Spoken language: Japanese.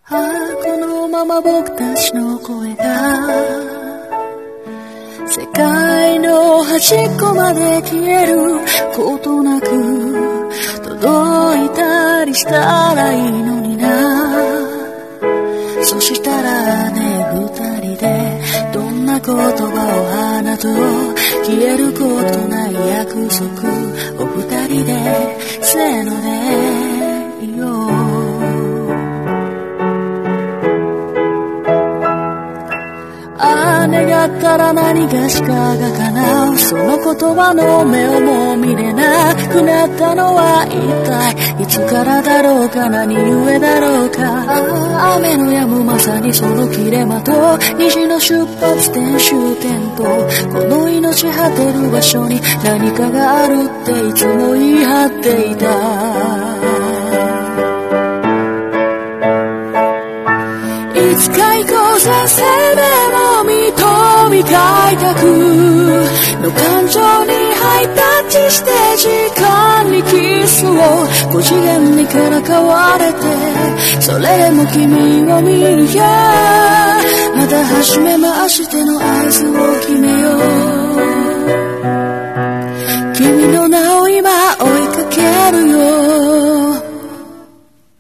このまま僕たちの声が世界の端っこまで消えることなく届いたりしたらいいのにな。そしたらね、二人でどんな言葉を放とう、消えることない約束を二人でせーので言おう。願ったら何がしかが叶う、その言葉の目をもう見れなくなったのは一体いつからだろうか、何故だろうか。雨の止むまさにその切れ間と虹の出発点終点と、この命果てる場所に何かがあるっていつも言い張っていた。いつか行こうぜ、せめも認め開拓の感情にハイタッチして時間にキスを5次元にからかわれて、それでも君を見るよ。また初めましての合図を決めよ